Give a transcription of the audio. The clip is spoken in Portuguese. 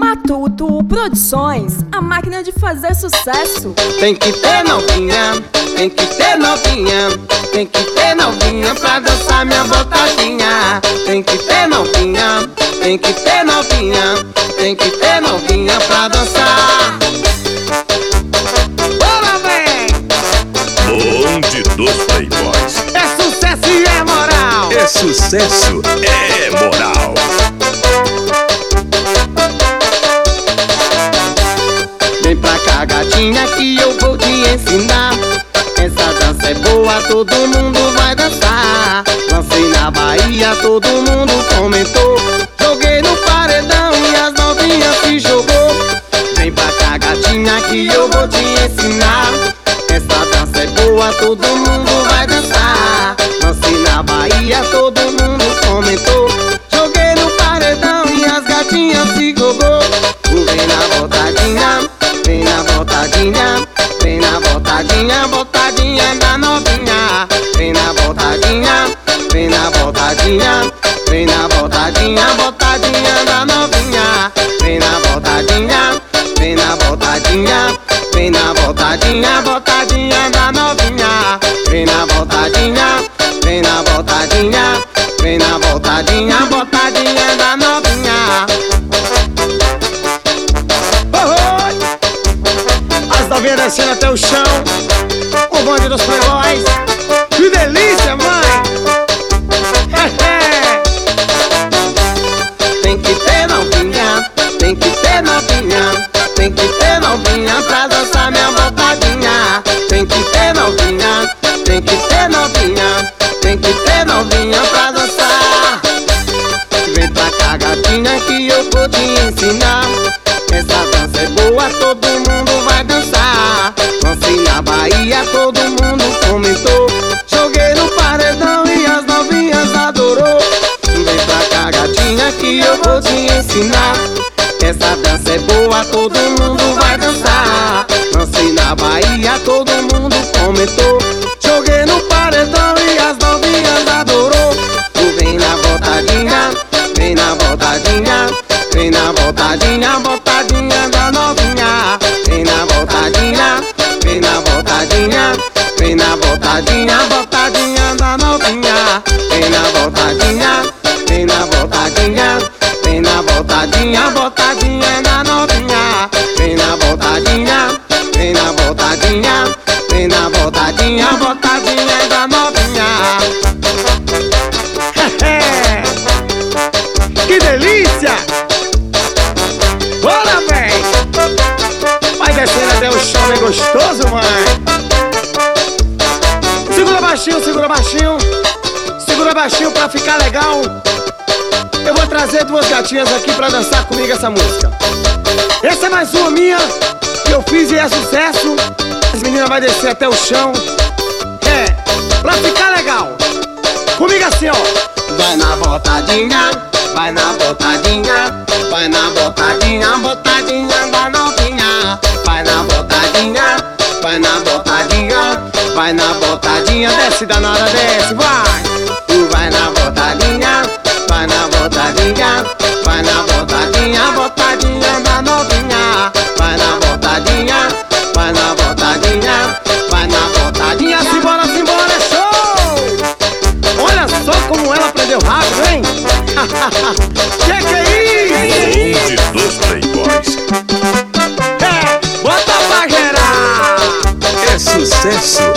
Matuto Produções, a máquina de fazer sucesso. Tem que ter novinha, tem que ter novinha, tem que ter novinha pra dançar minha botadinha. Tem que ter novinha, tem que ter novinha, tem que ter novinha pra dançar. Bora, vem! Bonde dos Playboys. É sucesso e é moral. É sucesso, é moral. Vem pra cá, gatinha, que eu vou te ensinar. Essa dança é boa, todo mundo vai dançar. Lancei na Bahia, todo mundo comentou. Joguei no paredão e as novinhas se jogou. Vem pra cá, gatinha, que eu vou te ensinar. Essa dança é boa, todo mundo vai dançar. Lancei na Bahia, todo mundo comentou. Joguei no paredão e as gatinhas se jogou. Vem na botadinha, vem na botadinha, vem na botadinha, botadinha da novinha. Vem na botadinha, vem na botadinha, vem na botadinha, botadinha da novinha. Vem na botadinha, vem na botadinha, vem na botadinha, botadinha da novinha. Vem na botadinha, vem na botadinha, vem na botadinha, botadinha da novinha. As novinhas descendo até o chão, o bonde dos Playboys. Que delícia, mãe! Tem que ter novinha, tem que ter novinha, tem que ter novinha pra dançar minha botadinha. Tem que ter novinha, tem que ter novinha, tem que ter novinha pra dançar. Vem pra cá, gatinha, que eu vou te ensinar. Essa dança é boa, todo mundo vai dançar. Lancei na Bahia, todo mundo comentou. Joguei no paredão e as novinhas adorou. Vem pra cá, gatinha, que eu vou te ensinar. Essa dança é boa, todo mundo vai dançar. Lancei na Bahia, todo mundo comentou. Joguei no paredão e as novinhas adorou. Vem na botadinha, vem na botadinha, vem na botadinha, botadinha da novinha. Vem na botadinha, vem na botadinha, vem na botadinha, botadinha da novinha. Vem na botadinha, vem na botadinha, vem na botadinha, botadinha da novinha. Vem na botadinha, vem na botadinha, vem na botadinha, botadinha da novinha. Que delícia! Bora, véi! Vai descendo até o chão, é gostoso, mãe! Segura baixinho, segura baixinho. Segura baixinho pra ficar legal. Eu vou trazer duas gatinhas aqui pra dançar comigo essa música. Essa é mais uma minha, que eu fiz e é sucesso. As meninas vão descer até o chão. Pra ficar legal. Comigo assim, ó. Vai na botadinha, vai na botadinha, vai na botadinha, botadinha da novinha. Vai na botadinha, vai na botadinha, vai na botadinha, desce danada, desce, vai. Vai na botadinha, vai na botadinha, vai na botadinha, botadinha da novinha. Vai na botadinha, vai na botadinha, vai na botadinha, simbora, simbora, é show! Olha só como ela aprendeu rápido, hein? Que é isso? Bonde dos Playboys. Bota pra gerar! É sucesso,